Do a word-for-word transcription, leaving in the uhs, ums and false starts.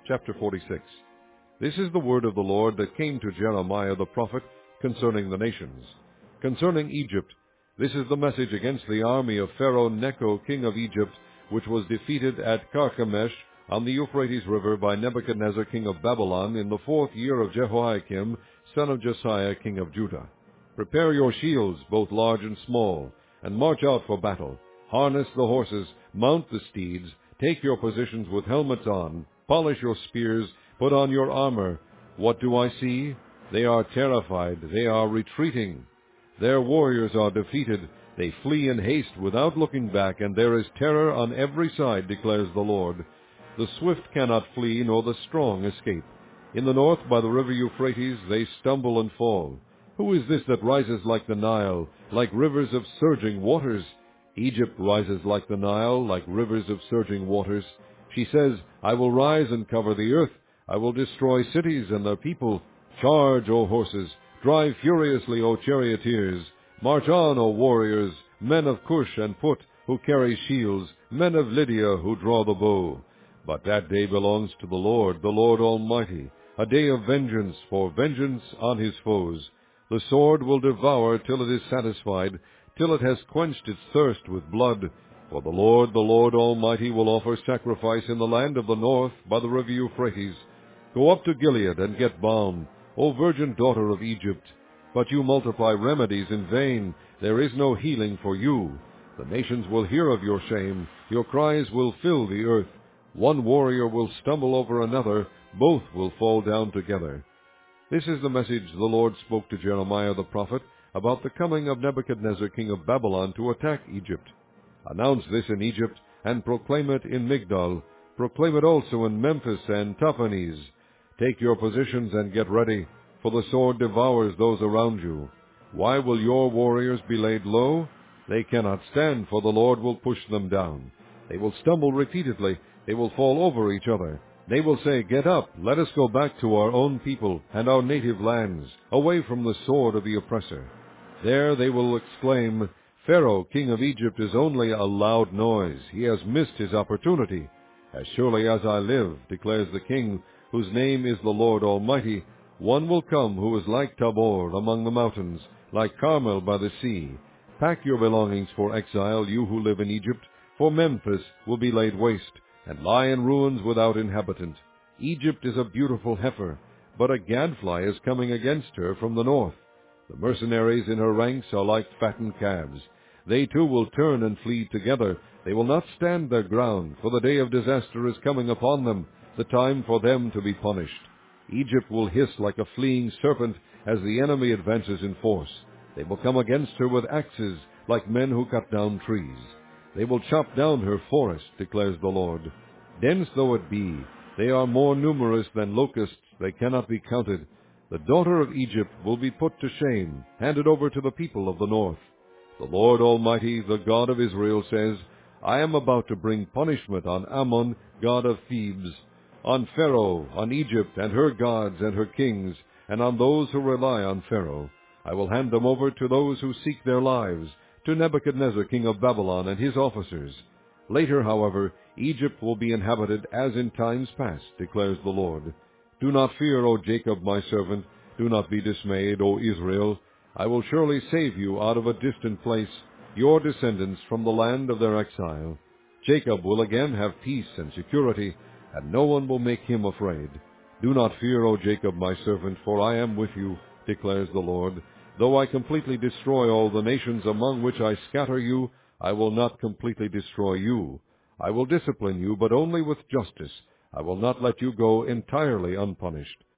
Chapter forty-six. This is the word of the Lord that came to Jeremiah the prophet concerning the nations. Concerning Egypt, this is the message against the army of Pharaoh Necho king of Egypt, which was defeated at Carchemish on the Euphrates River by Nebuchadnezzar king of Babylon in the fourth year of Jehoiakim son of Josiah king of Judah. Prepare your shields, both large and small, and march out for battle. Harness the horses, mount the steeds, take your positions with helmets on, polish your spears, put on your armor. What do I see? They are terrified, they are retreating. Their warriors are defeated, they flee in haste without looking back, and there is terror on every side, declares the Lord. The swift cannot flee, nor the strong escape. In the north by the river Euphrates they stumble and fall. Who is this that rises like the Nile, like rivers of surging waters? Egypt rises like the Nile, like rivers of surging waters. She says, I will rise and cover the earth. I will destroy cities and their people. Charge, O horses. Drive furiously, O charioteers. March on, O warriors, men of Cush and Put, who carry shields, men of Lydia, who draw the bow. But that day belongs to the Lord, the Lord Almighty, a day of vengeance, for vengeance on his foes. The sword will devour till it is satisfied, till it has quenched its thirst with blood. For the Lord, the Lord Almighty, will offer sacrifice in the land of the north by the river Euphrates. Go up to Gilead and get balm, O virgin daughter of Egypt. But you multiply remedies in vain. There is no healing for you. The nations will hear of your shame. Your cries will fill the earth. One warrior will stumble over another. Both will fall down together. This is the message the Lord spoke to Jeremiah the prophet about the coming of Nebuchadnezzar king of Babylon to attack Egypt. Announce this in Egypt, and proclaim it in Migdol. Proclaim it also in Memphis and Tahpanhes. Take your positions and get ready, for the sword devours those around you. Why will your warriors be laid low? They cannot stand, for the Lord will push them down. They will stumble repeatedly. They will fall over each other. They will say, Get up, let us go back to our own people and our native lands, away from the sword of the oppressor. There they will exclaim, Pharaoh, king of Egypt, is only a loud noise. He has missed his opportunity. As surely as I live, declares the King, whose name is the Lord Almighty, one will come who is like Tabor among the mountains, like Carmel by the sea. Pack your belongings for exile, you who live in Egypt, for Memphis will be laid waste, and lie in ruins without inhabitant. Egypt is a beautiful heifer, but a gadfly is coming against her from the north. The mercenaries in her ranks are like fattened calves. They too will turn and flee together. They will not stand their ground, for the day of disaster is coming upon them, the time for them to be punished. Egypt will hiss like a fleeing serpent as the enemy advances in force. They will come against her with axes, like men who cut down trees. They will chop down her forest, declares the Lord. Dense though it be, they are more numerous than locusts, they cannot be counted. The daughter of Egypt will be put to shame, handed over to the people of the north. The Lord Almighty, the God of Israel, says, I am about to bring punishment on Ammon, god of Thebes, on Pharaoh, on Egypt and her gods and her kings, and on those who rely on Pharaoh. I will hand them over to those who seek their lives, to Nebuchadnezzar king of Babylon and his officers. Later, however, Egypt will be inhabited as in times past, declares the Lord. Do not fear, O Jacob my servant, do not be dismayed, O Israel. I will surely save you out of a distant place, your descendants from the land of their exile. Jacob will again have peace and security, and no one will make him afraid. Do not fear, O Jacob my servant, for I am with you, declares the Lord. Though I completely destroy all the nations among which I scatter you, I will not completely destroy you. I will discipline you, but only with justice. I will not let you go entirely unpunished.